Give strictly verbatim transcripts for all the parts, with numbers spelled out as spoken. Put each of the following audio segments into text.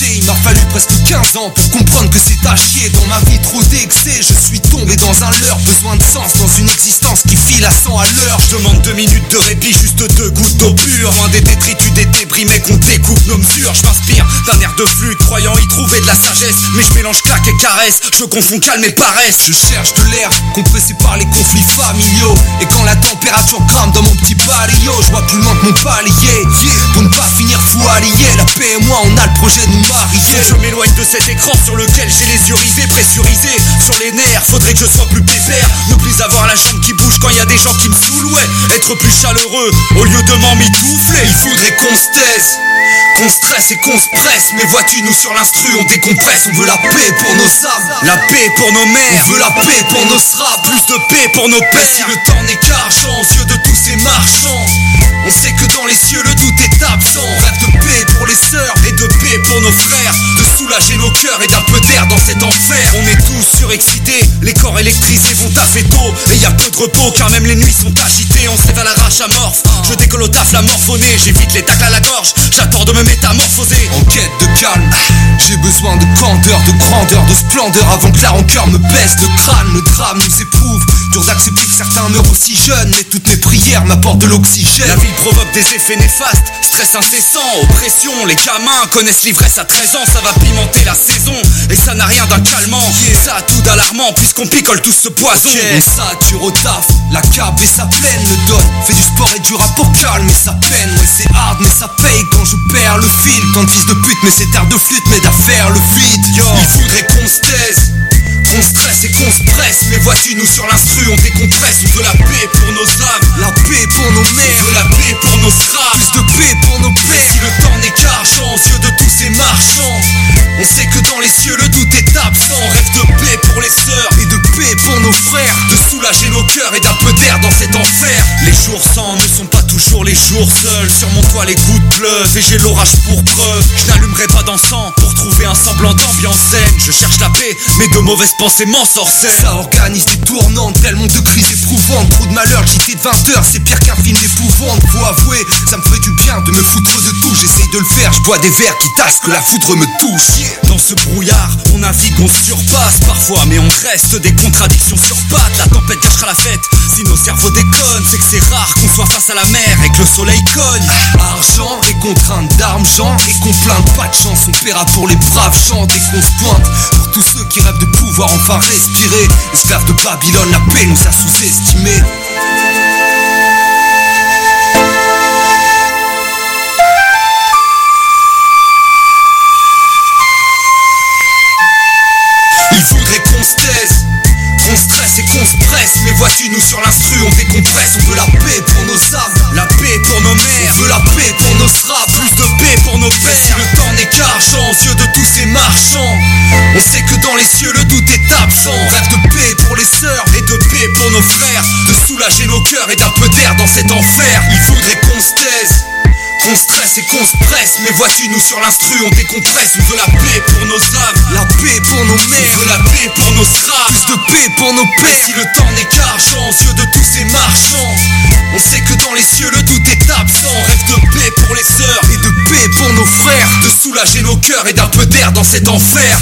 passé. Il m'a fallu presque quinze ans pour comprendre que c'est à chier. Dans ma vie trop d'excès, je suis tombé dans un leurre. Besoin de sens dans une existence qui file à cent à l'heure. Je demande deux minutes de répit, juste deux gouttes d'eau pure. Loin des détritus, des débris, mais qu'on découpe nos mesures. Je m'inspire d'un air de flûte, croyant y trouver de la sagesse. Mais je mélange claque et caresse, je confonds calme et paresse. Je cherche de l'air, compressé par les conflits familiaux. Et quand la température grimpe dans mon petit palio, je vois plus loin que mon palier, yeah. Pour ne pas finir fou allié, la paix et moi on a le projet de nous marier. Je m'éloigne de cet écran sur lequel j'ai les yeux rivés, pressurisés sur les nerfs, faudrait que je sois plus pépère. Ne plus avoir la jambe qui bouge quand y a des gens qui me saoulent, ouais. Être plus chaleureux au lieu de m'emmitoufler. Il faudrait qu'on se taise, qu'on stresse et qu'on se presse. Mais vois-tu, nous sur l'instru on décompresse. On veut la paix pour nos âmes, la paix pour nos mères. On veut la paix pour nos straps, plus de paix pour nos pères. Si le temps n'est qu'argent aux yeux de tous ces marchands, on sait que dans les cieux le doute est absent. On rêve de paix pour les sœurs et de paix pour nos frères, de soulager nos cœurs et d'un peu d'air dans cet enfer. On est tous surexcités, les corps électrisés vont taffer tôt. Et y a peu de repos car même les nuits sont agitées. On se lève à la rage amorphe, je décolle au taf la morphonée. J'évite les tacles à la gorge, j'attends de me métamorphoser. En quête de calme, j'ai besoin de candeur, de grandeur, de splendeur avant que la rancœur me baisse de crâne. Le drame nous éprouve, dur d'accepter que certains meurent aussi jeunes. Mais toutes mes prières m'apportent de l'oxygène. La vie provoque des effets néfastes, stress incessant, oppression. Les gamins connaissent l'ivresse à treize ans, ça va pimenter la saison. Et ça n'a rien d'un calmant, yeah. Ça a tout d'alarmant puisqu'on picole tous ce poison, okay. On sature au taf, la cape et sa plaine me donne. Fais du sport et du rap pour calmer sa peine. Ouais c'est hard mais ça paye quand je perds le fil. Tant de fils de pute mais c'est terre de flûte m'aide à faire le vide, yo. Il faudrait qu'on se taise, qu'on stresse et qu'on se presse. Mais vois-tu, nous sur l'instru on décompresse. On veut la paix pour nos âmes, la paix pour nos mères. On veut la paix pour nos straps, plus de paix pour nos pères. Si le temps n'est qu'argent aux yeux de tous ces marchands, on sait que dans les cieux le doute est absent. On rêve de paix pour les sœurs et de paix pour nos frères, de soulager nos cœurs et d'un peu d'air dans cet enfer. Les jours sans ne sont pas toujours les jours seuls. Sur mon toit les gouttes pleuvent et j'ai l'orage pour preuve. Je n'allumerai pas d'encens pour trouver un semblant d'ambiance saine. Je cherche la paix mais de mauvaises pensées m'ensorcellent. Ça organise des tournantes, tellement de crises éprouvantes. Trop de malheur, J T de vingt heures, c'est pire qu'un film d'épouvante. Faut avouer, ça me ferait du bien de me foutre de tout. J'essaye de le faire, je bois des verres qui tassent que la foudre me touche, yeah. Dans ce brouillard, on navigue, on se surpasse parfois, mais on reste des contradictions sur pattes. La tempête gâchera la fête, si nos cerveaux déconnent. C'est que c'est rare qu'on soit face à la mer et que le soleil cogne. Argent et contrainte d'argent et qu'on plainte pas de chance. On paiera pour les braves gens dès qu'on se pointe. Pour tous ceux qui rêvent de pouvoir enfin respirer. Esclaves de Babylone, la paix nous a sous-estimés. Il faudrait qu'on se taise, qu'on stresse et qu'on se presse. Mais vois-tu, nous sur l'instru on décompresse. On veut la paix pour nos âmes, la paix pour nos mères. On veut la paix pour nos straps, plus de paix pour nos pères. Si le temps n'est qu'argent aux yeux de tous ces marchands, on sait que dans les cieux le doute est absent. On rêve de paix pour les sœurs et de paix pour nos frères, de soulager nos cœurs et d'un peu d'air dans cet enfer. Il faudrait qu'on se taise, qu'on stresse et qu'on se presse. Mais vois-tu, nous sur l'instru on décompresse. On veut la paix pour nos âmes, la paix pour nos mères. On veut la paix pour nos straps, plus de paix pour nos pères. Et si le temps n'est qu'argent aux yeux de tous ces marchands, on sait que dans les cieux le doute est absent. On rêve de paix pour les sœurs et de paix pour nos frères, de soulager nos cœurs et d'un peu d'air dans cet enfer.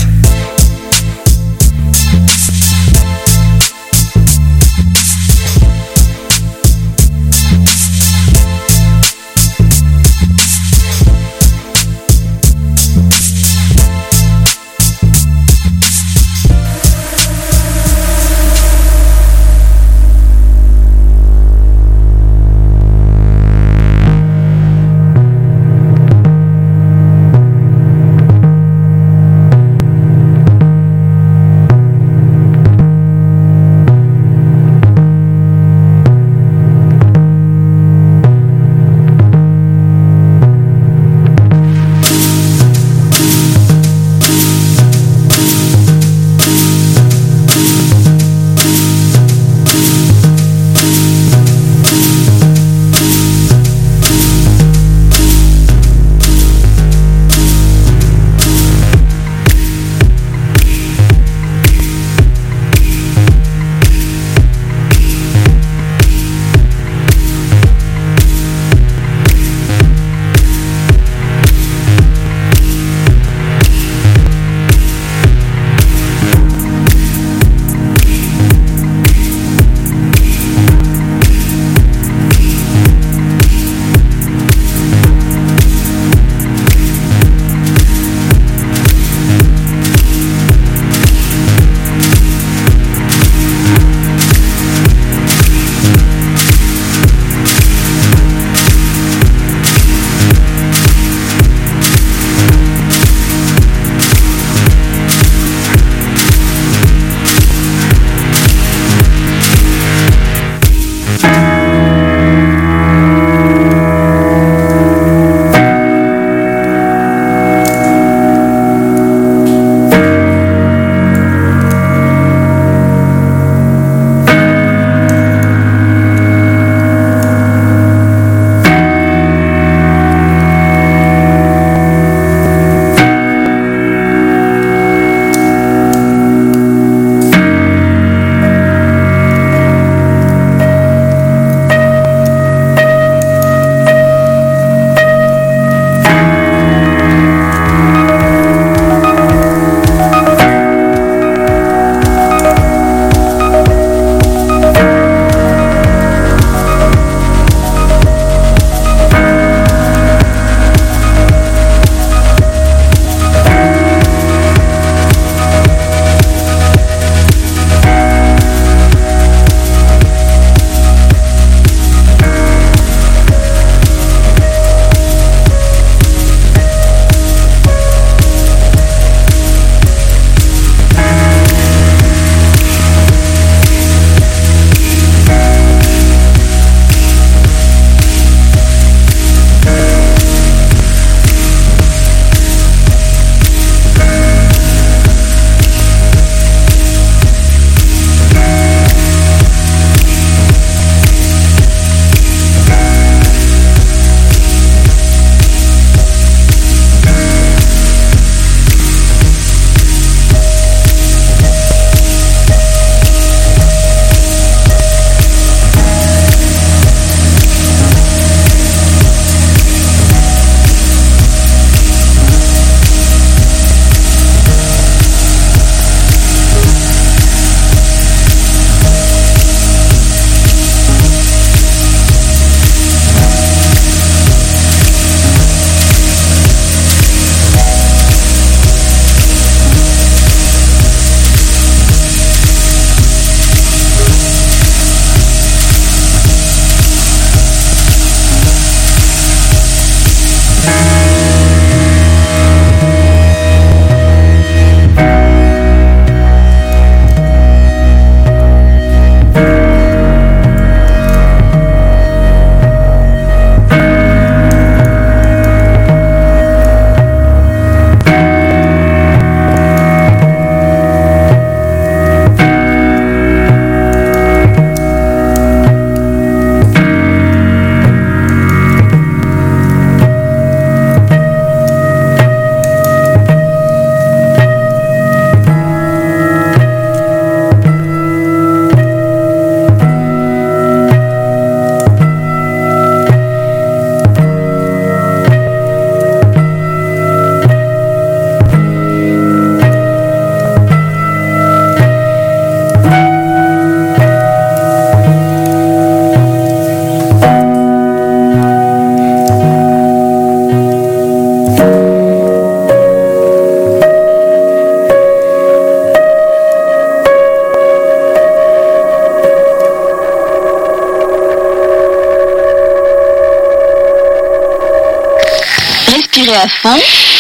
à fond.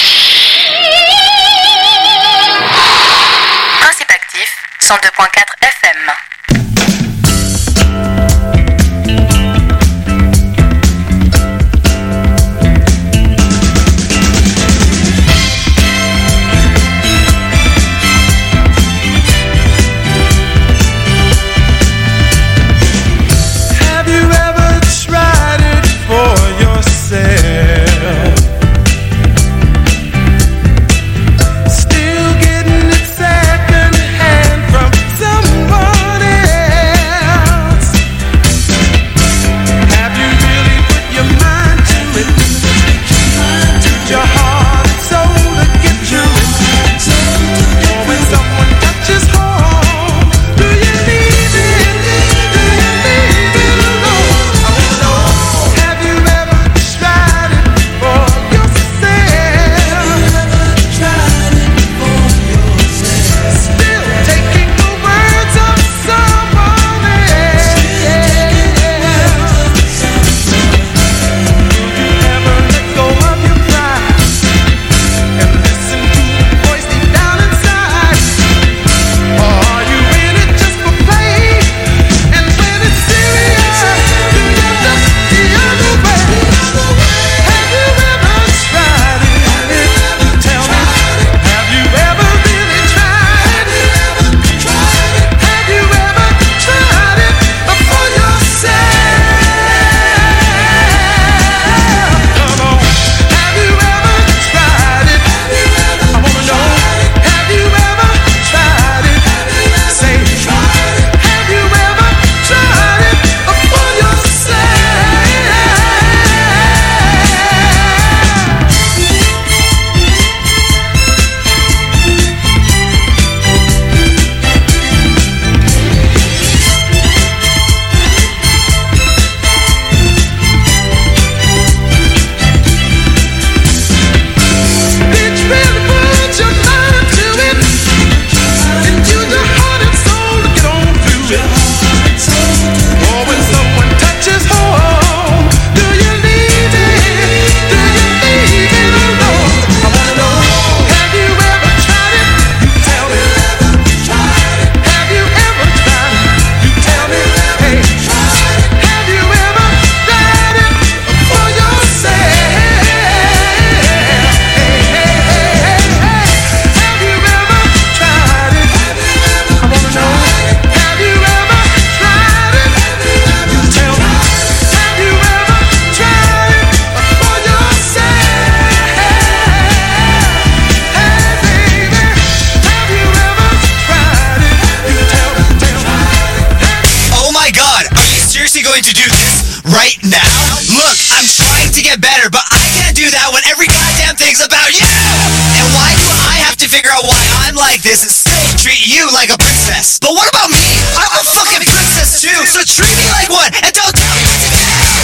Principe actif, cent deux point quatre F M. Still getting it second hand from someone else. Have you really put your mind to it? Put your heart and soul to get through it. Or when someone touches home, do you leave it? Do you leave it alone? I wanna know, have you ever tried it for yourself? Still taking the words of someone else. Do you ever let go of your pride and listen to the voice deep down inside? Or are you in it just for play? And when it's serious, do you look the other way? Have you ever tried it? Tell me, have you ever really tried it? Have you ever tried it for yourself? Come on, have you ever tried it? I wanna know, have you ever tried it? Say, have you ever tried it for yourself? Did you really put your mind to it? And use your heart and soul to get on through it? Or when someone touches home, do you leave it? Do you leave it alone? I wanna know, have you ever tried it? You tell me. Have you ever tried it? You tell me. Hey, have you ever tried it for yourself? Hey, hey, hey, hey, hey. Have you ever tried it? I wanna know, have you ever tried it? You tell me. Have you ever tried it for yourself? Hey, baby, have you ever tried it? You tell me, tell me. Oh my god, are you seriously going to do this right now? Look, I'm trying to get better, but I can't do that when every goddamn thing's about you! And why do I have to figure out why I'm like this and still treat you like a princess? But what about me? I'm a fucking princess too, so treat me like one and don't tell me what to do!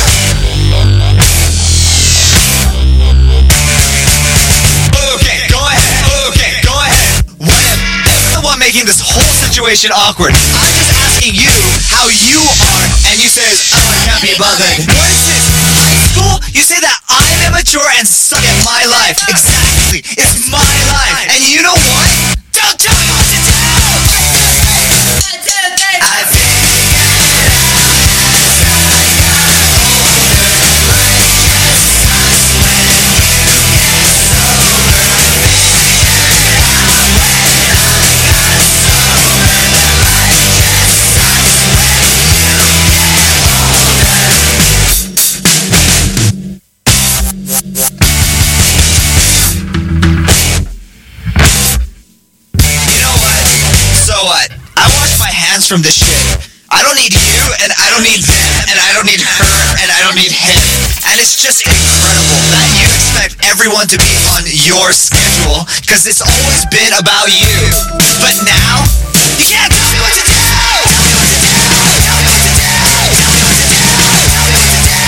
Okay, go ahead, okay, go ahead. What if I'm the one making this whole situation awkward? I'm just asking you how you are, and you says, oh, I can't be bothered. What is this? High school? You say that I'm immature and suck at my life. Exactly. It's my life. And you know what? Don't tell me what to do! I from this shit. I don't need you, and I don't need them, and I don't need her, and I don't need him. And it's just incredible that you expect everyone to be on your schedule, because it's always been about you. But now, you can't tell me what to do! Tell me what to do! Tell me what to do! Tell me what to do! Tell me what to do!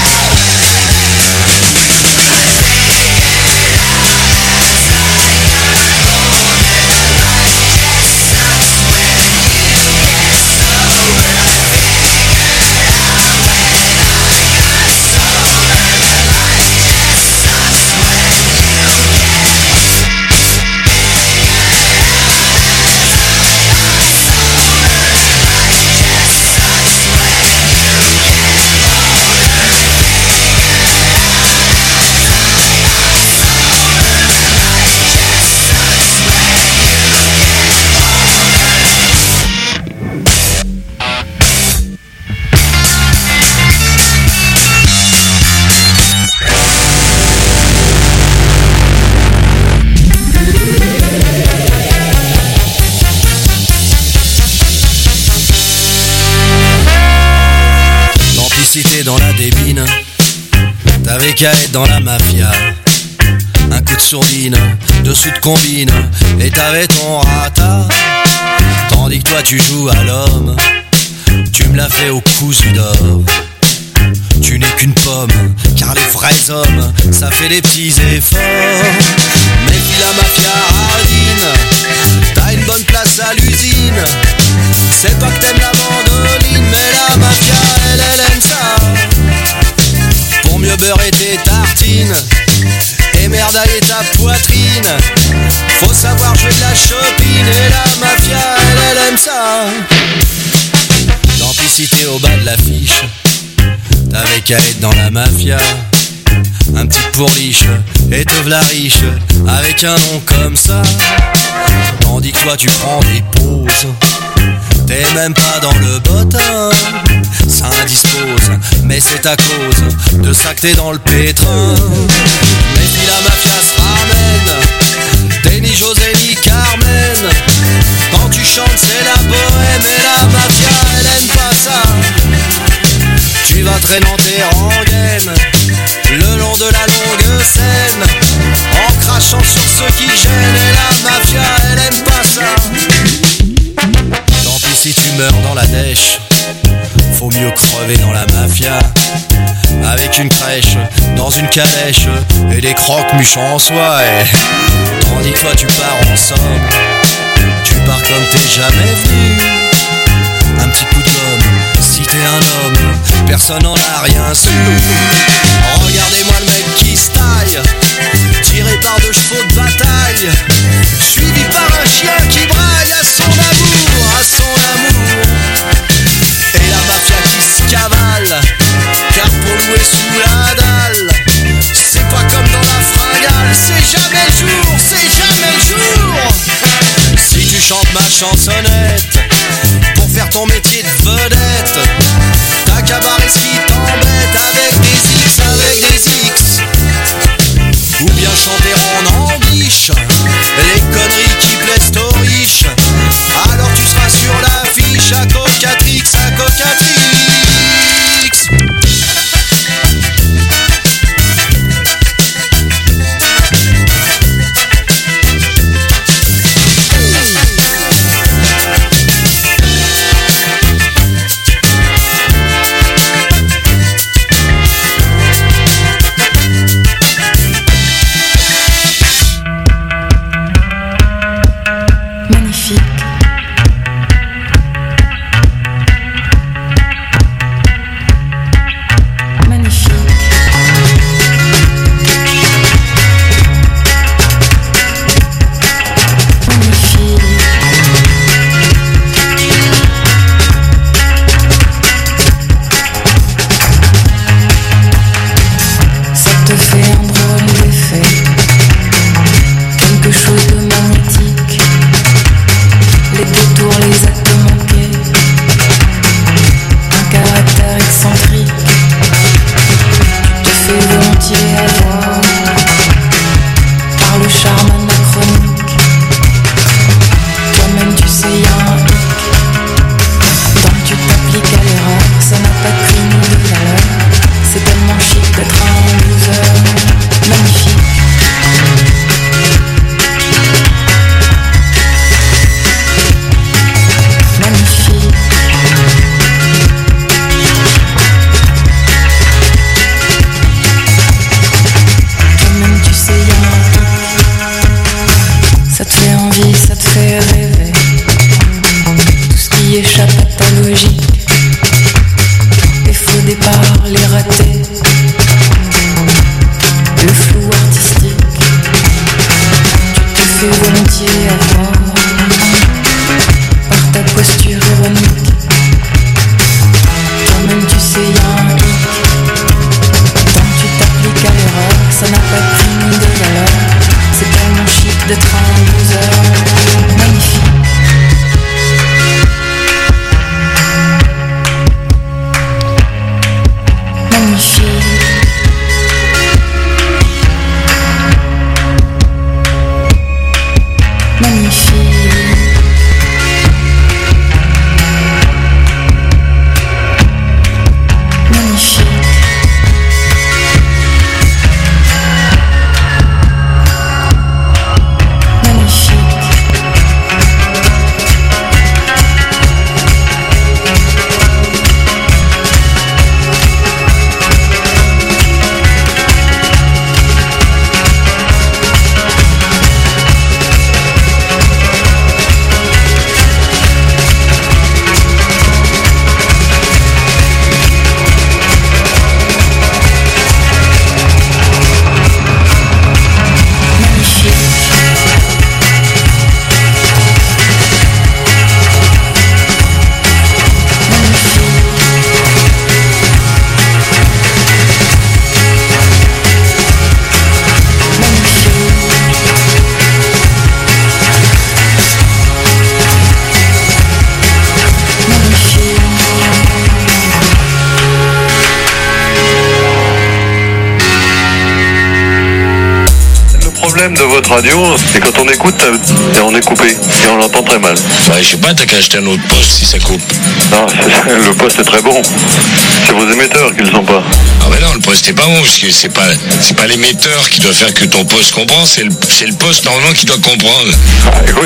Hardin, t'avais qu'à être dans la mafia. Un coup de sourdine, dessous de combine, et t'avais ton rata. Tandis que toi tu joues à l'homme, tu me l'as fait au cousu d'or. Tu n'es qu'une pomme, car les vrais hommes, ça fait des petits efforts. Méfie la mafia Hardin, t'as une bonne place à l'usine. C'est pas que t'aimes la mandoline, mais la mafia, elle, elle aime ça. Pour mieux beurrer tes tartines et merdailler ta poitrine, faut savoir jouer de la chopine. Et la mafia, elle, elle aime ça. Tant pis si t'es au bas de l'affiche, t'avais qu'à être dans la mafia. Un petit pourliche, et te v'la riche, avec un nom comme ça. Tandis que toi tu prends des pauses, t'es même pas dans le bottin. Ça indispose, mais c'est à cause de ça que t'es dans le pétrin. Mais puis la mafia se ramène, t'es ni José ni Carmen. Quand tu chantes c'est la bohème, et la mafia elle aime pas ça. Tu vas traînant tes rengaines le long de la longue scène, en crachant sur ceux qui gênent. Et la mafia elle aime pas ça. Tant pis si tu meurs dans la dèche, faut mieux crever dans la mafia. Avec une crèche, dans une calèche, et des croque-muches en soie. Et tandis que toi tu pars en somme, tu pars comme t'es jamais venu. Un petit coup de gomme, si t'es un homme, personne n'en a rien su. Regardez-moi le mec qui se taille, tiré par deux chevaux de bataille, suivi par un chien qui braille à son amour, à son amour. Et la mafia qui se cavale, car pour louer sous la dalle, c'est pas comme dans la fringale, c'est jamais le jour, c'est jamais le jour. Si tu chantes ma chansonnette pour faire ton métier de vedette, t'as qu'à barrer ce qui t'embête avec des X, avec des X. Ou bien chanter en ambiche les conneries qui plaisent aux riches. Alors tu seras sur l'affiche à Cocatrix, à Cocatrix. Magnifique. radio, et quand on écoute, et on est coupé, et on l'entend très mal. Ouais, je sais pas, t'as qu'à acheter un autre poste si ça coupe. Non, le poste est très bon. C'est vos émetteurs qui le sont pas. Ah ben non, le poste est pas bon, parce que c'est pas, c'est pas l'émetteur qui doit faire que ton poste comprend, c'est le, c'est le poste normalement qui doit comprendre. Ah, écoute,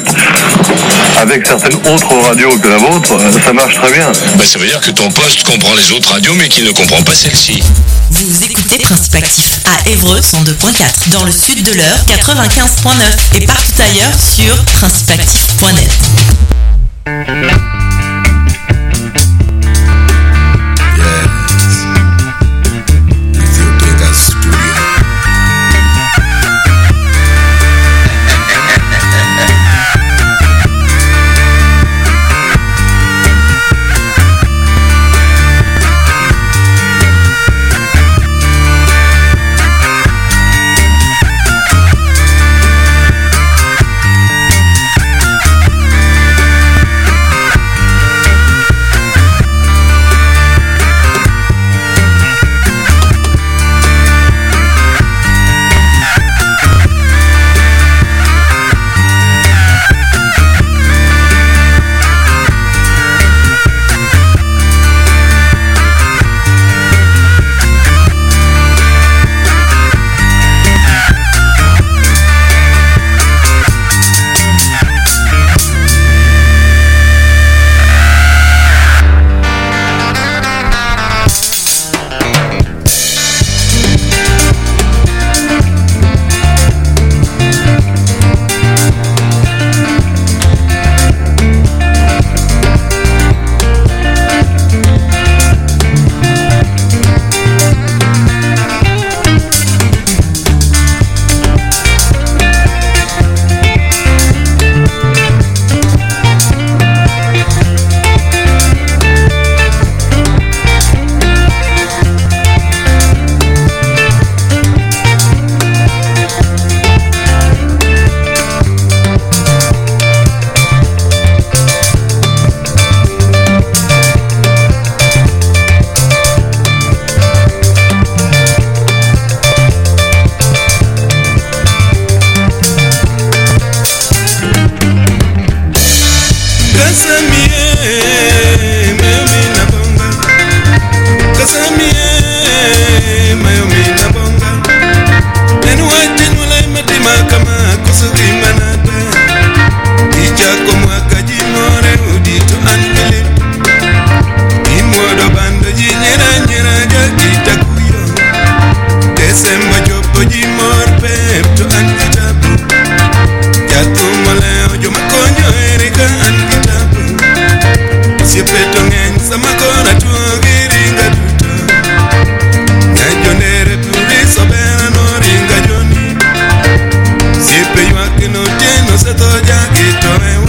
avec certaines autres radios que la vôtre, ça marche très bien. Bah ça veut dire que ton poste comprend les autres radios, mais qu'il ne comprend pas celle-ci. Vous écoutez Principe Actif à Évreux cent deux point quatre, dans le sud de l'Eure quatre-vingt-quinze point neuf et partout ailleurs sur principe actif point net. Seto ya que tome